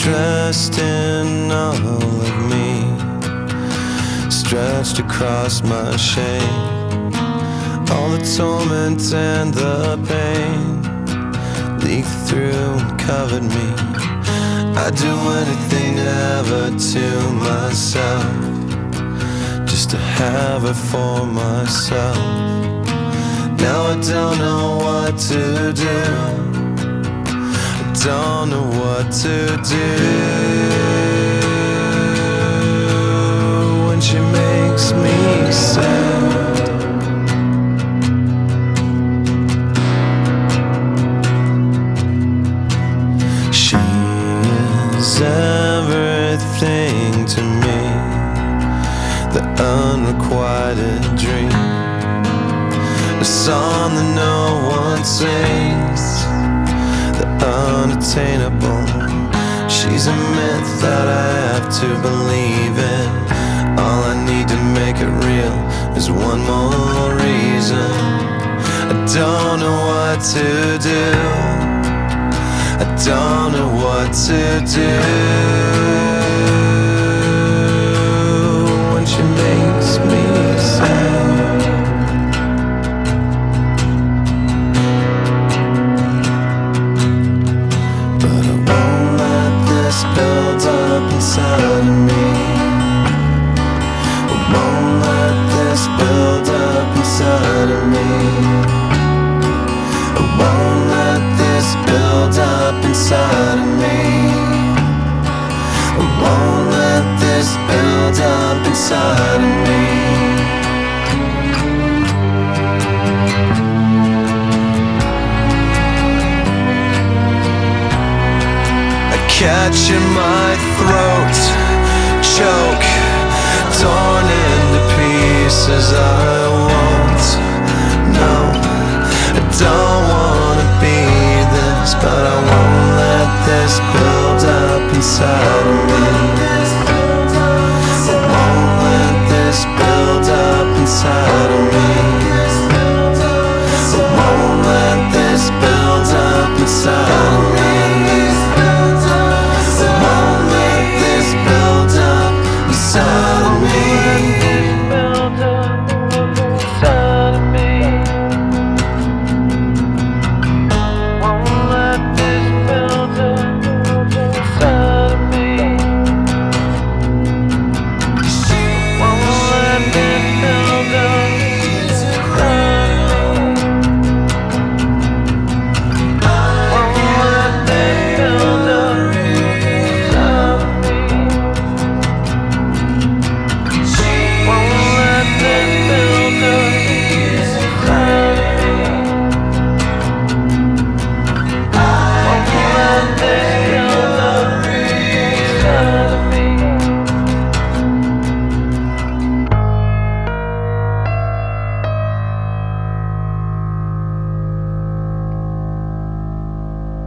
dressed in all of me, stretched across my shame. All the torment and the pain leaked through and covered me. I'd do anything to have her to myself, just to have her for myself. Now I don't know what to do, I don't know what to do when she makes me sad. She is everything to me, the unrequited dream, a song that no one sings, the unattainable. She's a myth that I have to believe in. All I need to make it real is one more reason. I don't know what to do, I don't know what to do when she makes me sad. But I won't let this build up inside of me. I won't let this build up inside of me. I won't let this build up inside of me. I won't let this build up inside of me. I catch in my throat, choke, torn into pieces. I